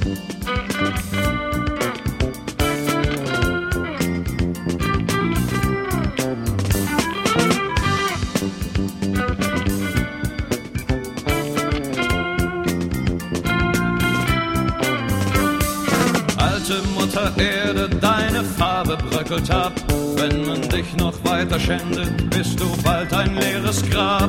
Mutter Erde, deine Farbe bröckelt ab. Wenn man dich noch weiter schändet, bist du bald ein leeres Grab.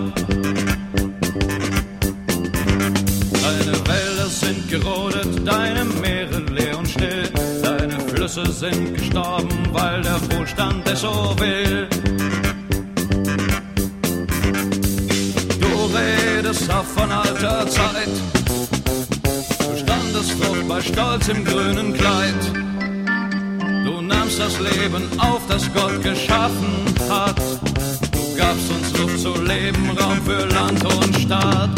Deine Wälder sind gerodet, deine Meere leer und still. Deine Flüsse sind gestorben, weil der Wohlstand es so will. Du redest auch von alter Zeit. Du standest fruchtbar stolz im grünen Kleid. Du nahmst das Leben auf, das Gott geschaffen hat. Du gabst uns Luft zu leben, Raum für Land und Stadt.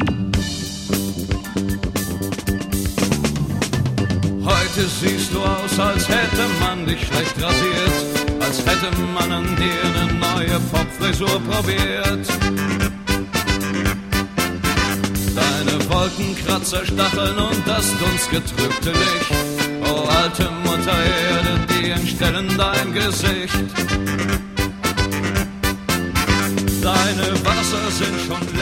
Heute siehst du aus, als hätte man dich schlecht rasiert, als hätte man an dir eine neue Popfrisur probiert. Deine Wolkenkratzer stacheln und das dunstgetrübte Licht. Oh, alte Mutter Erde, die entstellen dein Gesicht. Deine Wasser sind schon